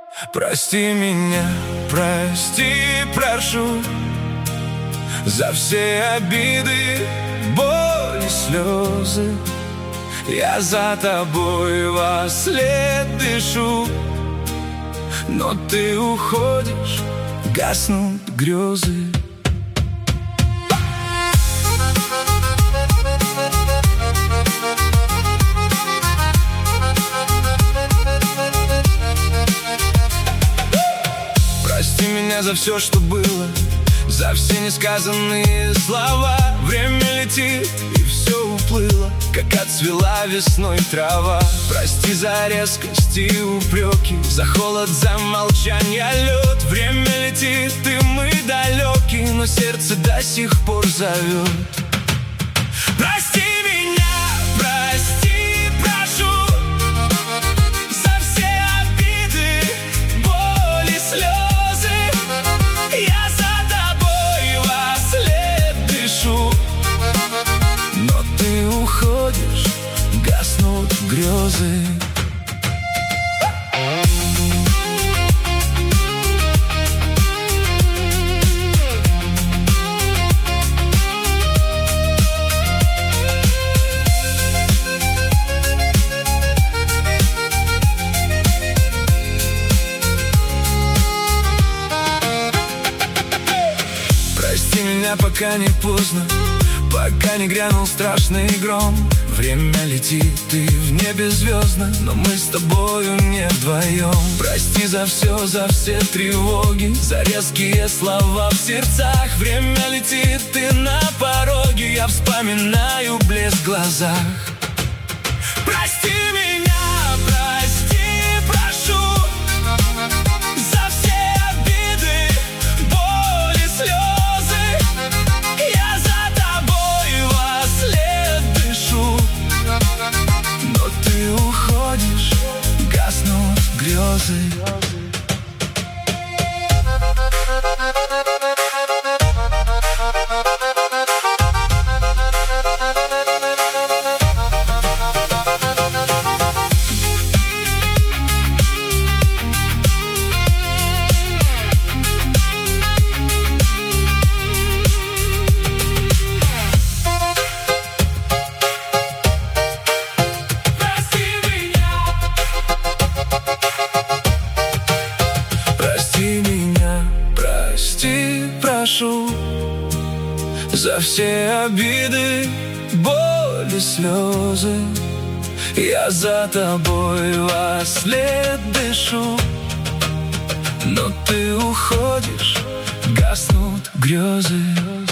Прости меня, прости, прошу, за все обиды, боль и слезы. Я за тобой во след дышу, но ты уходишь, гаснут грезы. Прости меня за все, что было, за все несказанные слова. Время летит, и все уплыло, как отцвела весной трава. Прости за резкость и упреки, за холод, за молчание, лед. Время летит, и мы далеки, но сердце до сих пор зовет. Прости меня, прости, прошу, за все обиды, боль и слезы. Я за тобой во след дышу, но ты уходишь, гаснут грезы. Прости меня, пока не поздно, пока не грянул страшный гром. Время летит, и в небе звездно, но мы с тобою не вдвоем. Прости за все тревоги, за резкие слова в сердцах. Время летит, и на пороге я вспоминаю блеск в глазах. Прости меня, прости, прошу, за все обиды, боль и слезы. Я за тобой во след дышу, но ты уходишь, гаснут грезы. Прости меня, прости, прошу, за все обиды, боль и слезы. Я за тобой во след дышу, но ты уходишь, гаснут грезы.